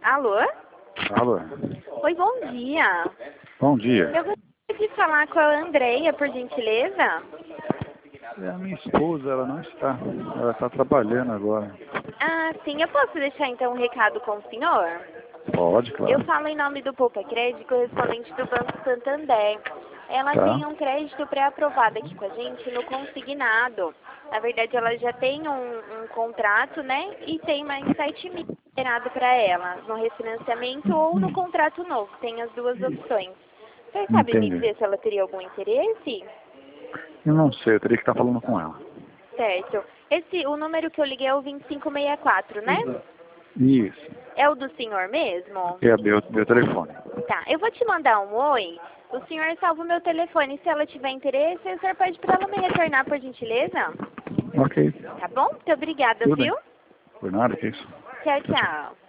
Alô? Alô? Oi, bom dia. Bom dia. Eu gostaria de falar com a Andreia, por gentileza. É a minha esposa, ela não está. Ela está trabalhando agora. Ah, sim, eu posso deixar então um recado com o senhor? Pode, Eu claro. falo em nome do Poupa Crédito, correspondente do Banco Santander. Ela Tá. tem um crédito pré-aprovado aqui com a gente no consignado. Na verdade, ela já tem um contrato, né? E tem mais 7 mil liberado para ela, no refinanciamento ou no contrato novo. Tem as duas opções. Você sabe me Entendi. dizer se ela teria algum interesse? Eu não sei, eu teria que estar falando com ela. Certo. O número que eu liguei é o 2564, né? Isso. É o do senhor mesmo? É meu telefone. Tá, eu vou te mandar um oi. O senhor salva o meu telefone. Se ela tiver interesse, o senhor pede para ela me retornar, por gentileza? Ok. Tá bom? Muito obrigada, Tudo bem. viu? Por nada, que isso. Tchau, Tchau, tchau. tchau.